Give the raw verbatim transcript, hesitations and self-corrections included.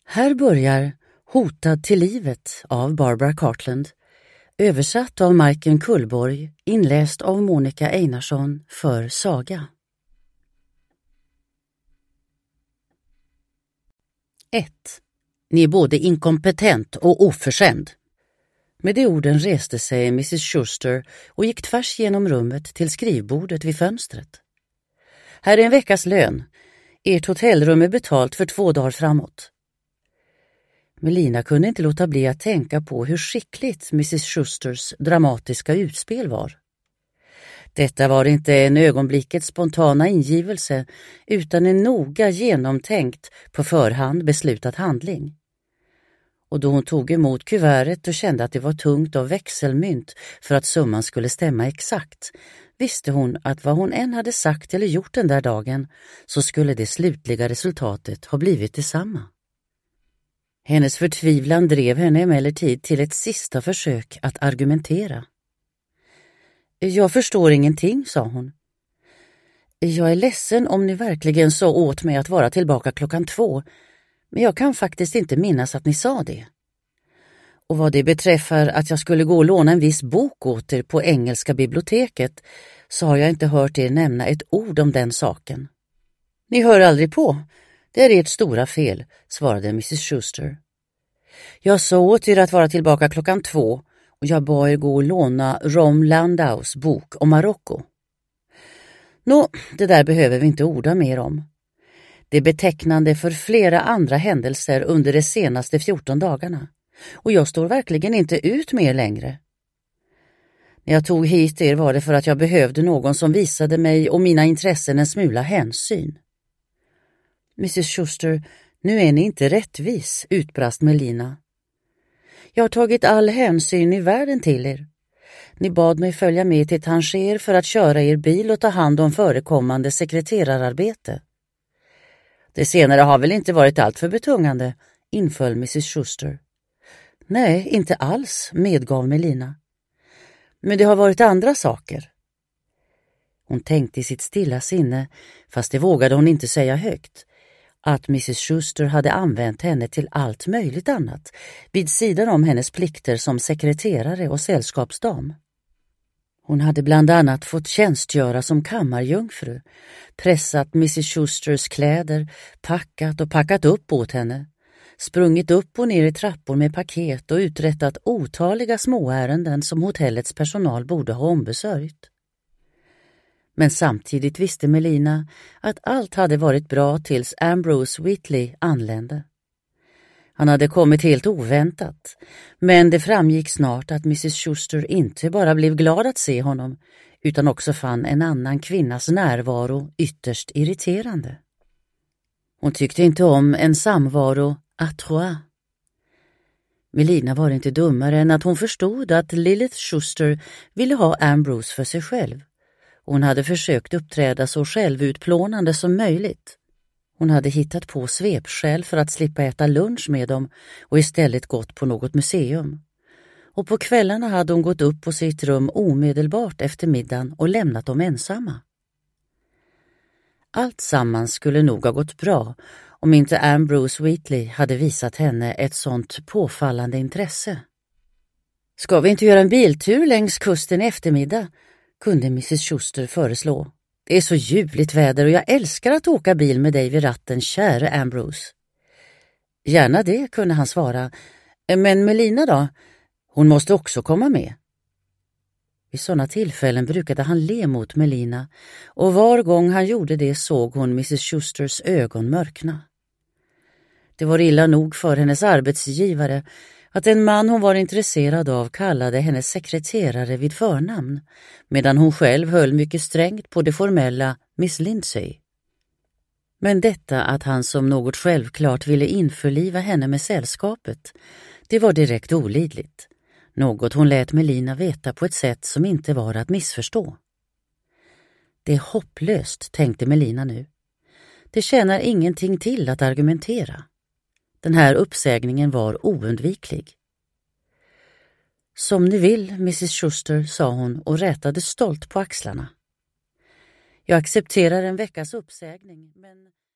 Här börjar Hotad till livet av Barbara Cartland, översatt av Majken Kullborg, inläst av Monica Einarsson för Saga. ett. Ni är både inkompetent och oförskämd. Med de orden reste sig missus Schuster och gick tvärs genom rummet till skrivbordet vid fönstret. Här är en veckas lön. Ert hotellrum är betalt för två dagar framåt. Melina kunde inte låta bli att tänka på hur skickligt missus Schusters dramatiska utspel var. Detta var inte en ögonblickets spontana ingivelse utan en noga genomtänkt, på förhand beslutad handling. Och då hon tog emot kuvertet och kände att det var tungt av växelmynt för att summan skulle stämma exakt, visste hon att vad hon än hade sagt eller gjort den där dagen så skulle det slutliga resultatet ha blivit detsamma. Hennes förtvivlan drev henne emellertid till ett sista försök att argumentera. Jag förstår ingenting, sa hon. Jag är ledsen om ni verkligen så åt mig att vara tillbaka klockan två, men jag kan faktiskt inte minnas att ni sa det. Och vad det beträffar att jag skulle gå och låna en viss bok åt er på engelska biblioteket så har jag inte hört er nämna ett ord om den saken. Ni hör aldrig på. Det är ert stora fel, svarade missus Schuster. Jag sa åt er att vara tillbaka klockan två och jag bad er gå och låna Rom Landaus bok om Marocko. Nå, det där behöver vi inte orda mer om. Det är betecknande för flera andra händelser under de senaste fjorton dagarna och jag står verkligen inte ut med er längre. När jag tog hit er var det för att jag behövde någon som visade mig och mina intressen en smula hänsyn. missus Schuster, nu är ni inte rättvis, utbrast Melina. Jag har tagit all hänsyn i världen till er. Ni bad mig följa med till Tanger för att köra er bil och ta hand om förekommande sekreterararbete. Det senare har väl inte varit allt för betungande, inföll missus Schuster. Nej, inte alls, medgav Melina. Men det har varit andra saker. Hon tänkte i sitt stilla sinne, fast det vågade hon inte säga högt, att missus Schuster hade använt henne till allt möjligt annat, vid sidan om hennes plikter som sekreterare och sällskapsdam. Hon hade bland annat fått tjänstgöra som kammarjungfru, pressat missus Schusters kläder, packat och packat upp åt henne, sprungit upp och ner i trappor med paket och uträttat otaliga småärenden som hotellets personal borde ha ombesörjt. Men samtidigt visste Melina att allt hade varit bra tills Ambrose Whitley anlände. Han hade kommit helt oväntat, men det framgick snart att missus Schuster inte bara blev glad att se honom, utan också fann en annan kvinnas närvaro ytterst irriterande. Hon tyckte inte om en samvaro à trois. Melina var inte dummare än att hon förstod att Lilith Schuster ville ha Ambrose för sig själv. Hon hade försökt uppträda så självutplånande som möjligt. Hon hade hittat på svepskäl för att slippa äta lunch med dem och istället gått på något museum. Och på kvällarna hade hon gått upp på sitt rum omedelbart efter middagen och lämnat dem ensamma. Allt sammans skulle nog ha gått bra om inte Ambrose Whitley hade visat henne ett sånt påfallande intresse. Ska vi inte göra en biltur längs kusten i eftermiddag? Kunde missus Schuster föreslå. Det är så ljuvligt väder och jag älskar att åka bil med dig vid ratten, käre Ambrose. Gärna det, kunde han svara. Men Melina då? Hon måste också komma med. Vid sådana tillfällen brukade han le mot Melina och var gång han gjorde det såg hon missus Schusters ögon mörkna. Det var illa nog för hennes arbetsgivare att en man hon var intresserad av kallade hennes sekreterare vid förnamn, medan hon själv höll mycket strängt på det formella Miss Lindsay. Men detta att han som något självklart ville införliva henne med sällskapet, det var direkt olidligt. Något hon lät Melina veta på ett sätt som inte var att missförstå. Det är hopplöst, tänkte Melina nu. Det tjänar ingenting till att argumentera. Den här uppsägningen var oundviklig. Som ni vill, missus Schuster, sa hon och rätade stolt på axlarna. Jag accepterar en veckas uppsägning, men...